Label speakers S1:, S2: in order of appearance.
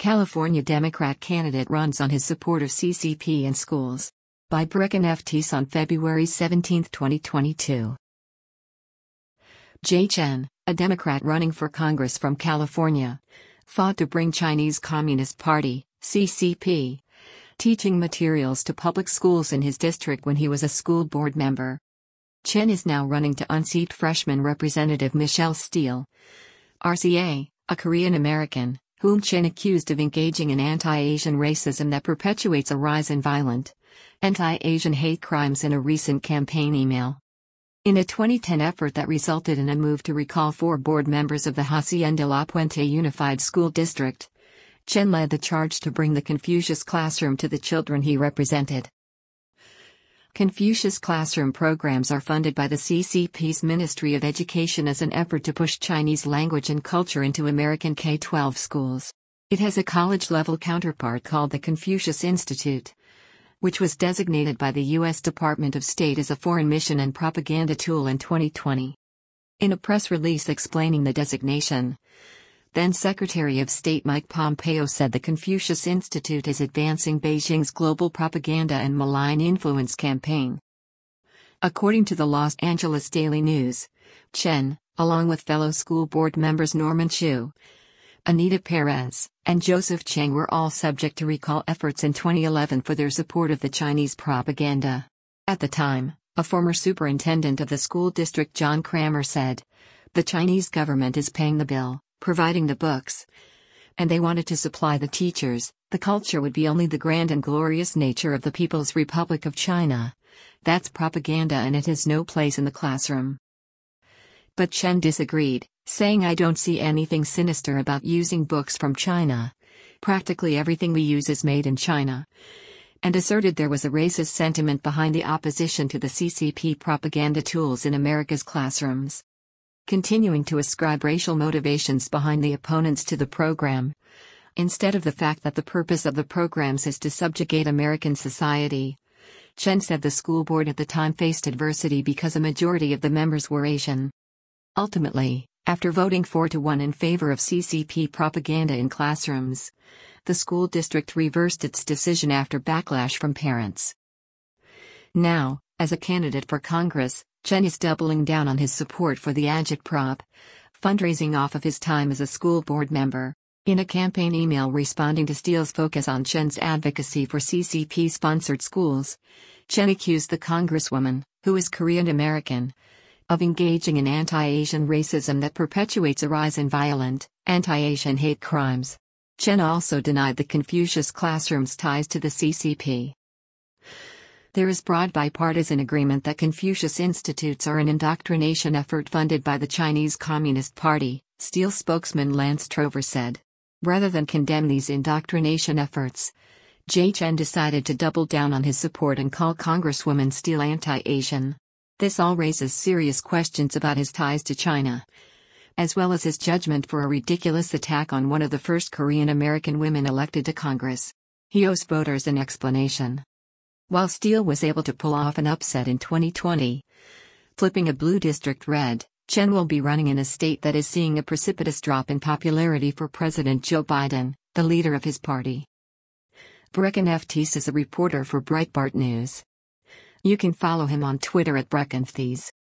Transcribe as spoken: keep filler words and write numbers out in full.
S1: California Democrat candidate runs on his support of C C P in schools. By Brecken F. Teese on February seventeenth, twenty twenty-two. Jay Chen, a Democrat running for Congress from California, fought to bring Chinese Communist Party, C C P, teaching materials to public schools in his district when he was a school board member. Chen is now running to unseat freshman Representative Michelle Steel, R C A, a Korean American, whom Chen accused of engaging in anti-Asian racism that perpetuates a rise in violent, anti-Asian hate crimes in a recent campaign email. In a twenty ten effort that resulted in a move to recall four board members of the Hacienda La Puente Unified School District, Chen led the charge to bring the Confucius Classroom to the children he represented. Confucius Classroom programs are funded by the C C P's Ministry of Education as an effort to push Chinese language and culture into American K through twelve schools. It has a college-level counterpart called the Confucius Institute, which was designated by the U S Department of State as a foreign mission and propaganda tool in twenty twenty. In a press release explaining the designation, then Secretary of State Mike Pompeo said the Confucius Institute is advancing Beijing's global propaganda and malign influence campaign. According to the Los Angeles Daily News, Chen, along with fellow school board members Norman Chu, Anita Perez, and Joseph Chang were all subject to recall efforts in twenty eleven for their support of the Chinese propaganda. At the time, a former superintendent of the school district, John Kramer, said, "The Chinese government is paying the bill, providing the books, and they wanted to supply the teachers. The culture would be only the grand and glorious nature of the People's Republic of China. That's propaganda and it has no place in the classroom." But Chen disagreed, saying, "I don't see anything sinister about using books from China. Practically everything we use is made in China," and asserted there was a racist sentiment behind the opposition to the C C P propaganda tools in America's classrooms. Continuing to ascribe racial motivations behind the opponents to the program, instead of the fact that the purpose of the programs is to subjugate American society, Chen said the school board at the time faced adversity because a majority of the members were Asian. Ultimately, after voting four to one in favor of C C P propaganda in classrooms, the school district reversed its decision after backlash from parents. Now, as a candidate for Congress, Chen is doubling down on his support for the Agitprop, fundraising off of his time as a school board member. In a campaign email responding to Steele's focus on Chen's advocacy for C C P-sponsored schools, Chen accused the congresswoman, who is Korean American, of engaging in anti-Asian racism that perpetuates a rise in violent, anti-Asian hate crimes. Chen also denied the Confucius Classroom's ties to the C C P. There is broad bipartisan agreement that Confucius Institutes are an indoctrination effort funded by the Chinese Communist Party, Steele spokesman Lance Trover said. Rather than condemn these indoctrination efforts, Jay Chen decided to double down on his support and call Congresswoman Steele anti-Asian. This all raises serious questions about his ties to China, as well as his judgment for a ridiculous attack on one of the first Korean American women elected to Congress. He owes voters an explanation. While Steele was able to pull off an upset in twenty twenty, flipping a blue district red, Chen will be running in a state that is seeing a precipitous drop in popularity for President Joe Biden, the leader of his party. Brecken F. Teese is a reporter for Breitbart News. You can follow him on Twitter at Brecken F. Teese.